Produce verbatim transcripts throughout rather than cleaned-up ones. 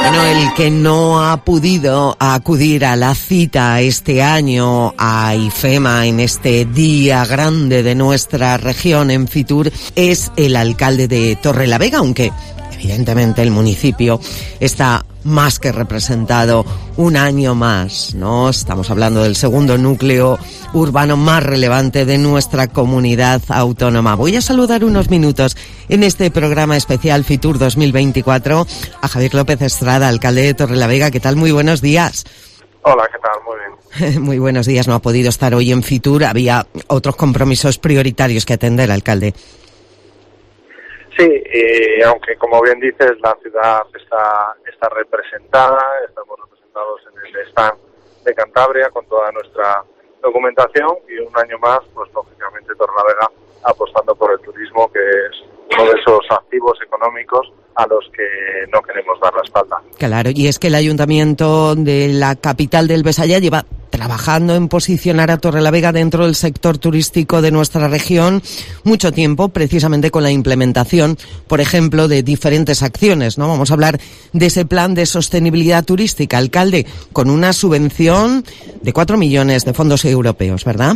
Bueno, el que no ha podido acudir a la cita este año a IFEMA en este día grande de nuestra región en Fitur es el alcalde de Torrelavega, aunque evidentemente el municipio está más que representado un año más, ¿no? Estamos hablando del segundo núcleo urbano más relevante de nuestra comunidad autónoma. Voy a saludar unos minutos en este programa especial Fitur dos mil veinticuatro a Javier López Estrada, alcalde de Torrelavega. ¿Qué tal? Muy buenos días. Hola, ¿qué tal? Muy bien. Muy buenos días. No ha podido estar hoy en Fitur. Había otros compromisos prioritarios que atender, alcalde. Sí, y aunque como bien dices, la ciudad está, está representada, estamos representados en el stand de Cantabria con toda nuestra documentación y un año más, pues lógicamente Torrelavega apostando por el turismo, que es uno de esos activos económicos a los que no queremos dar la espalda. Claro, y es que el Ayuntamiento de la capital del Besaya lleva trabajando en posicionar a Torrelavega dentro del sector turístico de nuestra región mucho tiempo, precisamente con la implementación, por ejemplo, de diferentes acciones, ¿no? Vamos a hablar de ese plan de sostenibilidad turística, alcalde, con una subvención de cuatro millones de fondos europeos, ¿verdad?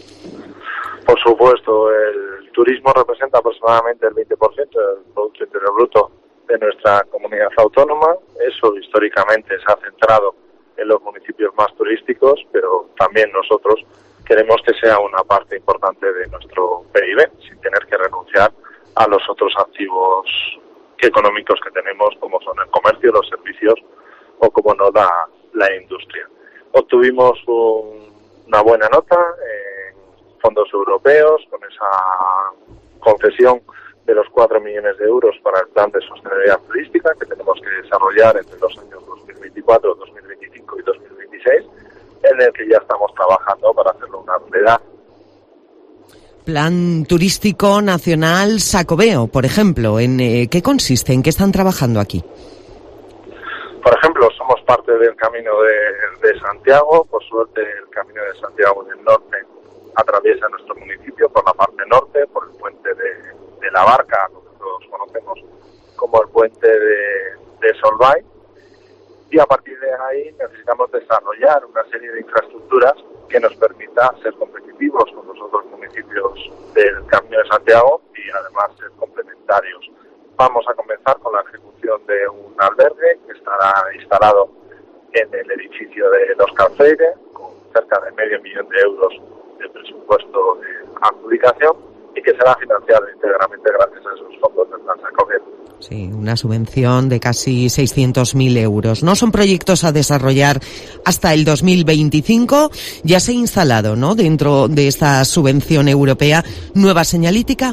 Por supuesto, el turismo representa aproximadamente el veinte por ciento del Producto Interior Bruto de nuestra comunidad autónoma. Eso históricamente se ha centrado en los municipios más turísticos, pero también nosotros queremos que sea una parte importante de nuestro P I B, sin tener que renunciar a los otros activos económicos que tenemos, como son el comercio, los servicios o, como no, la, la industria. Obtuvimos un, una buena nota en fondos europeos con esa concesión de los cuatro millones de euros para el plan de sostenibilidad turística que tenemos que desarrollar entre los años dos mil veinticuatro, dos mil veinticinco y dos mil veintiséis, en el que ya estamos trabajando para hacerlo una realidad. Plan turístico nacional Sacobeo, por ejemplo, ¿en eh, qué consiste? ¿En qué están trabajando aquí? Por ejemplo, somos parte del Camino de, de Santiago. Por suerte, el Camino de Santiago del Norte atraviesa nuestro municipio por la parte norte, por el puente de de la Barca, lo que todos conocemos como el puente de, de Solvay, y a partir de ahí necesitamos desarrollar una serie de infraestructuras que nos permita ser competitivos con los otros municipios del Camino de Santiago y además ser complementarios. Vamos a comenzar con la ejecución de un albergue que estará instalado en el edificio de Óscar Freire, con cerca de medio millón de euros de presupuesto de adjudicación, y que será financiado íntegramente gracias a esos fondos del plan Sacobeo. Sí, una subvención de casi seiscientos mil euros. ¿No son proyectos a desarrollar hasta el dos mil veinticinco? Ya se ha instalado, ¿no?, dentro de esta subvención europea, nueva señalítica.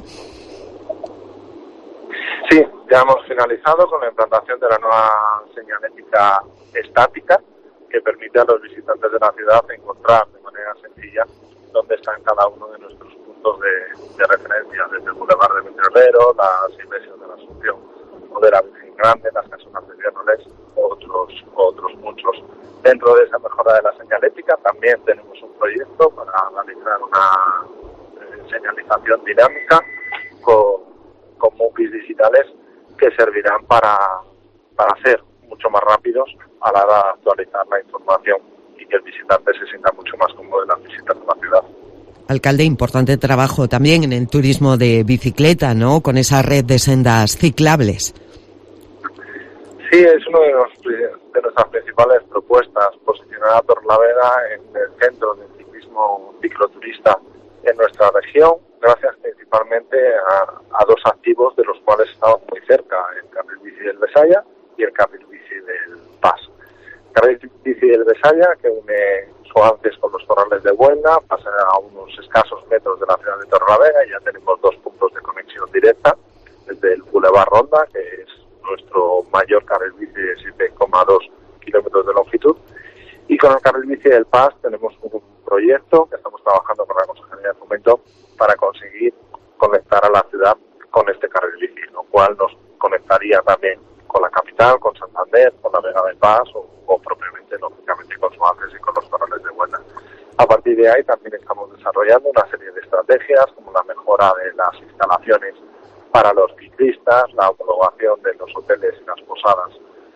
Sí, ya hemos finalizado con la implantación de la nueva señalética estática que permite a los visitantes de la ciudad encontrar de manera sencilla dónde están cada uno de nuestros puntos de, de referencia, desde el Boulevard de Ventrolero, las iglesias de la Asunción o de la Virgen Grande, las casonas de Viernoles, otros, otros muchos. Dentro de esa mejora de la señalética también tenemos un proyecto para realizar una eh, señalización dinámica con, con M U P I s digitales que servirán para, para ser mucho más rápidos a la hora de actualizar la información y que el visitante se sienta mucho más cómodo en las visitas a la ciudad. Alcalde, importante trabajo también en el turismo de bicicleta, ¿no?, con esa red de sendas ciclables. Sí, es una de, de nuestras principales propuestas, posicionar a Torrelavega en el centro del ciclismo cicloturista en nuestra región, gracias principalmente a, a dos activos de los cuales estamos muy cerca, el carril bici del Besaya y el carril bici del Pas. El carril bici del Besaya, que une Soantes con los Torrales de Buelna, pasa a unos escasos metros de la ciudad de Torrelavega y ya tenemos dos puntos de conexión directa, desde el Boulevard Ronda, que es nuestro mayor carril bici de siete coma dos kilómetros de longitud, y con el carril bici del Pas tenemos un proyecto que estamos trabajando con la Consejería de Fomento para conseguir conectar a la ciudad con este carril bici, lo cual nos conectaría también con la capital, con Santander, con la Vega del Pas o, o propiamente, lógicamente, con Soantes y con los Torrales de Buelna. A partir de ahí también estamos desarrollando una serie de estrategias como la mejora de las instalaciones para los ciclistas, la homologación de los hoteles y las posadas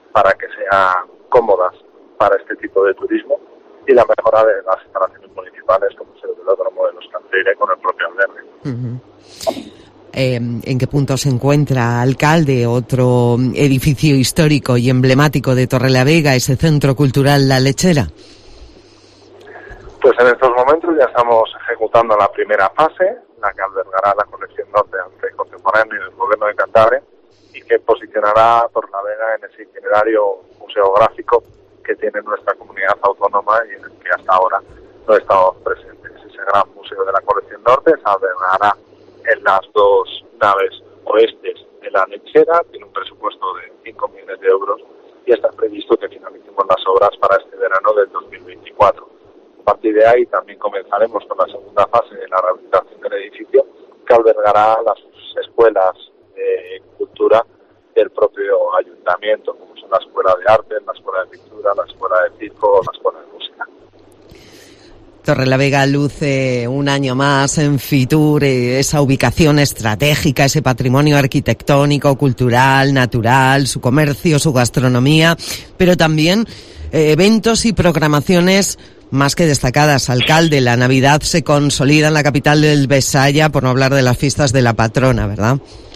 para que sean cómodas para este tipo de turismo, y la mejora de las instalaciones municipales como es el velódromo de los Canteire con el propio albergue. Uh-huh. Eh, ¿En qué punto se encuentra, alcalde, otro edificio histórico y emblemático de Torrelavega, ese centro cultural La Lechera? Pues en estos momentos ya estamos ejecutando la primera fase, la que albergará la colección norte de arte contemporáneo del gobierno de Cantabria y que posicionará a Torrelavega en ese itinerario museográfico que tiene nuestra comunidad autónoma y en el que hasta ahora no estamos presentes. Ese gran museo de la colección norte se albergará en las dos naves oestes de La Lechera, tiene un presupuesto de cinco millones de euros y está previsto que finalicemos las obras para este verano del dos mil veinticuatro. A partir de ahí también comenzaremos con la segunda fase de la rehabilitación del edificio, que albergará las escuelas de cultura del propio ayuntamiento, como son la Escuela de Arte, la Escuela de Pintura, la Escuela de Circo o la Escuela de Música. Torrelavega luce un año más en Fitur, esa ubicación estratégica, ese patrimonio arquitectónico, cultural, natural, su comercio, su gastronomía, pero también eh, eventos y programaciones más que destacadas. Alcalde, la Navidad se consolida en la capital del Besaya, por no hablar de las fiestas de la patrona, ¿verdad?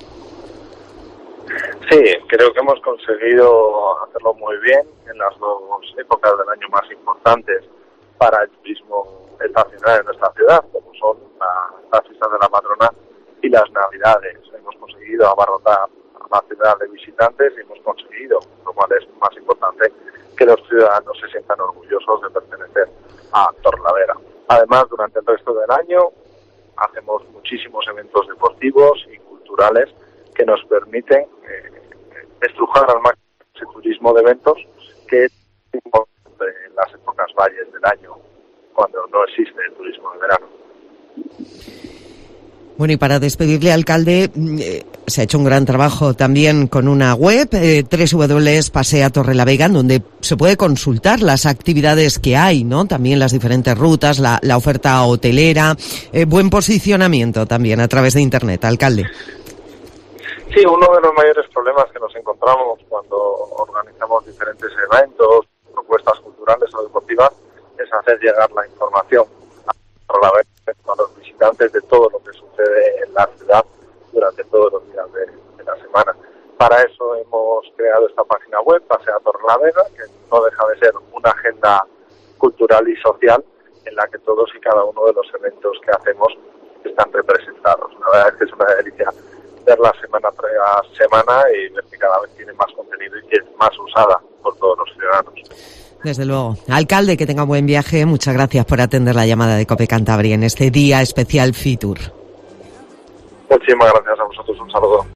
Sí, creo que hemos conseguido hacerlo muy bien en las dos épocas del año más importantes para el turismo estacional en nuestra ciudad, como son la, las fiestas de la patrona y las Navidades. Hemos conseguido abarrotar a la ciudad de visitantes y hemos conseguido, lo cual es más importante, que los ciudadanos se sientan orgullosos de pertenecer a Torrelavega. Además, durante el resto del año hacemos muchísimos eventos deportivos y culturales que nos permiten eh, estrujar al máximo ese turismo de eventos que es importante en las épocas valles del año, cuando no existe el turismo de verano. Bueno, y para despedirle, alcalde, eh, se ha hecho un gran trabajo también con una web, eh, doble u doble u doble u punto pasea torrelavega, donde se puede consultar las actividades que hay, ¿no? También las diferentes rutas, la, la oferta hotelera, eh, buen posicionamiento también a través de Internet, alcalde. Sí, uno de los mayores problemas que nos encontramos cuando organizamos diferentes eventos, propuestas culturales o deportivas, es hacer llegar la información a los visitantes de todo lo que sucede en la ciudad durante todos los días de, de la semana. Para eso hemos creado esta página web, Pasea Torrelavega, que no deja de ser una agenda cultural y social en la que todos y cada uno de los eventos que hacemos están representados. La verdad es que es una delicia verla semana tras semana y ver que cada vez tiene más contenido y que es más usada por todos los ciudadanos. Desde luego. Alcalde, que tenga buen viaje. Muchas gracias por atender la llamada de COPE Cantabria en este día especial Fitur. Muchísimas gracias a vosotros. Un saludo.